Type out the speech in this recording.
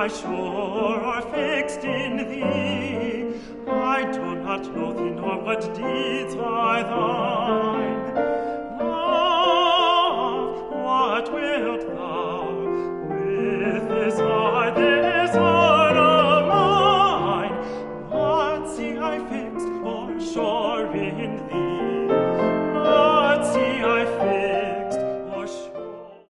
my shore are fixed in thee. I do not know thee, nor what deeds are thine. Love, what wilt thou with this heart of mine? What see I fixed for shore in thee?